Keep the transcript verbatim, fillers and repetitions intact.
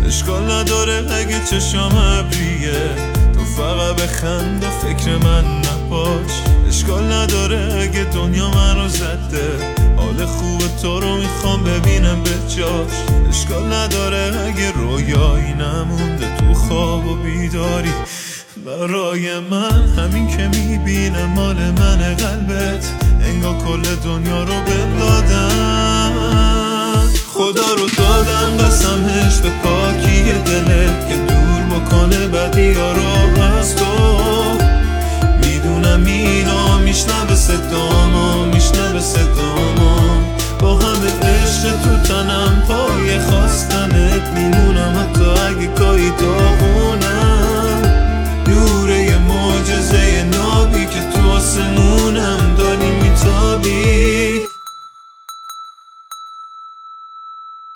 اشکال نداره اگه چشام ابریه، تو فقط بخند و فکر من نباش. اشکال نداره اگه دنیا منو زده، حال خوب تو رو میخوام ببینم به جاش. اشکال نداره اگه رویایی نمونده تو خواب و بیداری برای من. همین که میبینم مال من قلبت، انگار کل دنیا رو بهم دادن. خدا رو دادم قسمش به پاکی دلت که دور بکنه بدی ها رو